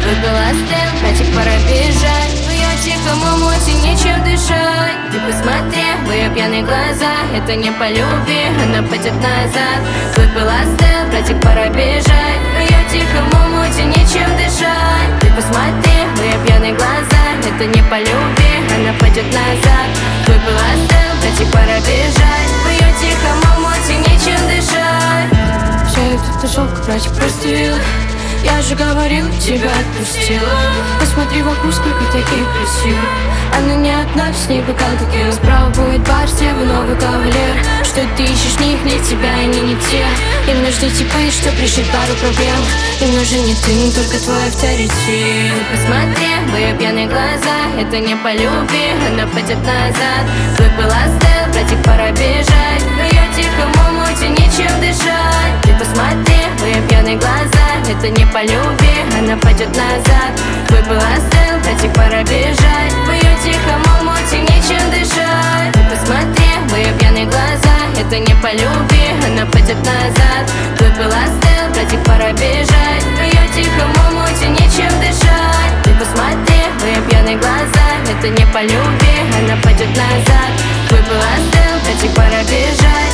Выпила стел, братик, пора бежать. В ее тихом омуте нечем дышать. Ты посмотри в ее пьяные глаза. Это не по любви, она пойдет назад. Выпила стел, братик, пора бежать. В ее тихом омуте нечем дышать. Ты посмотри в ее пьяные глаза. Это не по любви, она пойдет назад. Выпила стел, братик, пора бежать. В ее тихом омуте нечем дышать. Все это тусовка, братик, простил. Я же говорил, тебя отпустила. Посмотри вокруг, сколько таких красивых. Она не одна, с ней бокал текила. Справа будет бар, слева новый кавалер. Что ты ищешь, них для тебя, они не те. Им нужны типы, что решить пару проблем. Им нужен не ты, не только твой авторитет. Посмотри в ее пьяные глаза. Это не по любви, она пойдет назад. Выпила стел, братик, пора бежать. В ее тихом омуте нечем дышать. Ты посмотри в ее пьяные глаза. Это не по любви, она пойдет назад. Выпила стел, братик, пора бежать. В ее тихом омуте нечем дышать. Ты посмотри в ее пьяные глаза. Это не по любви, она пойдет назад. Выпила стел, братик, пора бежать. В ее тихом омуте нечем дышать. Ты посмотри в ее пьяные глаза. Это не по любви, она пойдет назад. Выпила стел, братик, пора бежать.